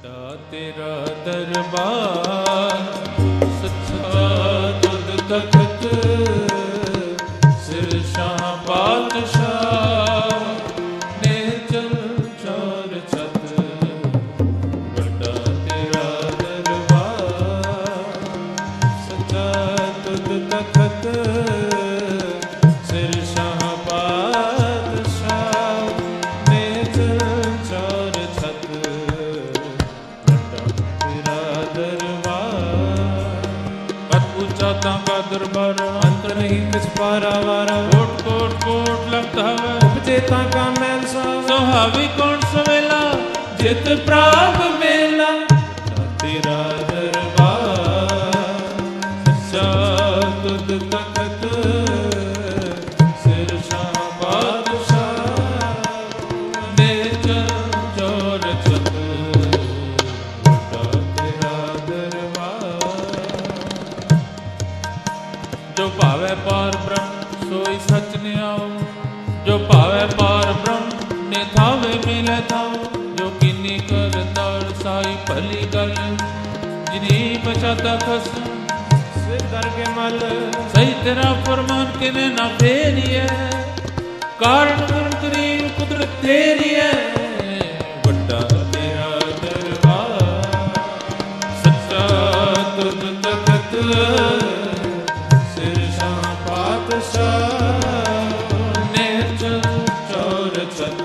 ਵੱਡਾ ਤੇਰਾ ਦਰਬਾਰ, ਸੱਚਾ ਤੁਧ ਤਖਤ, ਸਿਰ ਸ਼ਾਹ ਪਾਤਸ਼ਾਹ ਨੇ ਚਲ ਚਾਰ ਛਤ। ਵੱਡਾ ਤੇਰਾ ਦਰਬਾਰ, ਸੱਚਾ ਤੁਧ ਤਖਤ, ਸਿਰ ਸ਼ਾਹ ਪਾਤਸ਼ਾਹ ਨੇ ਚਲ ਚਾਰ ਛਤ। ਤਾਂ ਕਾ ਦਰਬਾਰ, ਅੰਤ ਨਹੀਂ ਕਿਸ ਪਾਰਾਵਾਰਾ। ਕੋਟ ਕੋਟ ਕੋਟ ਲਖਤ ਹਵੈ, ਉਪਜੇ ਤਾਂ ਕਾ ਮੈਲ ਸਾਵਾ। ਸੁਹਾਵੀ ਕੌਣ ਸਵੇਲਾ, ਜਿਤ ਪ੍ਰਾਪ ਮੇਲਾ। ਤੇਰਾ ਦਰਬਾਰ, ਸੱਚਾ ਤੁਧ ਤਖਤ, ਸਿਰ ਸ਼ਾਹ ਪਾਤਸ਼ਾਹ ਨੇ ਚਲ ਚੌਰ ਛਤ। ਜੋ ਭਾਵੈ ਪਾਰ ਬ੍ਰਹਮ ਸੋਈ ਸਚ ਨਿਆਉ, ਜੋ ਭਾਵੈ ਪਾਰ ਬ੍ਰਹਮ ਨੇ ਥਾਵੇ ਮਿਲੈ ਥਾਉ। ਜੋ ਕੀਨੀ ਕਰਤਾਰ ਸਾਈ ਭਲੀ ਗਲ, ਜਿਨੀ ਬਚਾਤਾ ਖਸਮ ਸਿਰ ਦਰ ਕੇ ਮਲ। ਸਹੀ ਤੇਰਾ ਫਰਮਾਨ ਕਿਵੇਂ ਨਾ ਫੇਰੀਐ, ਕਾਰਨ ਗੁਣ ਕਰੀਮ ਕੁਦਰਤ ਤੇਰੀ ਹੈ। ਵੱਡਾ ਤੇਰਾ ਦਰਬਾਰ, ਸੱਚਾ ਤੁਧ ਤਖਤ, ਨੇ ਚਲ ਚੌਰ ਛਤ।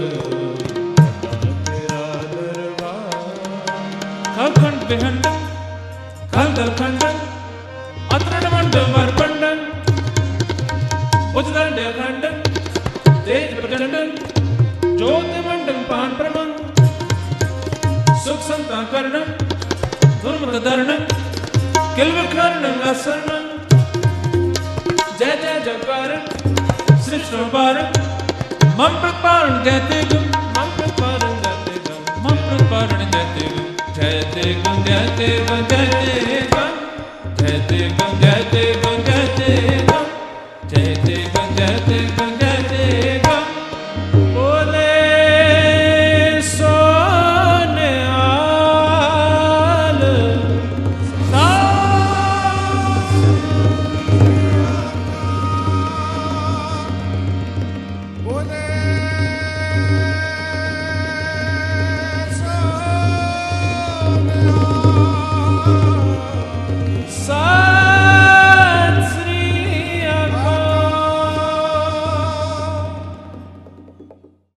ਤੇਰਾ ਦਰਬਾਰ, ਖੰਡ ਬਿਹੰਡ ਖੰਡ ਖੰਡਨ, ਅਤਰਣ ਮੰਡ ਵਰ ਪੰਡਨ, ਉਚਦੰਡ ਖੰਡਨ, ਤੇਜ ਪ੍ਰਚੰਡਨ, ਜੋਤ ਮੰਡਨ ਪਾਨ ਪ੍ਰਮੰ, ਸੁਖ ਸੰਤਾ ਕਰਨੰ, ਦੁਰਮਤ ਦਰਨੰ, ਕਿਲ ਵਿਖਰਨੰ ਅਸਰਨੰ। जय जय जयकार सृष्टि पारण, मम प्रपारण जयते गुण, मम प्रपारण जयते गुण, मम प्रपारण जयते गुण। जयते गुण जयते गुण जयते गुण, जयते गुण जयते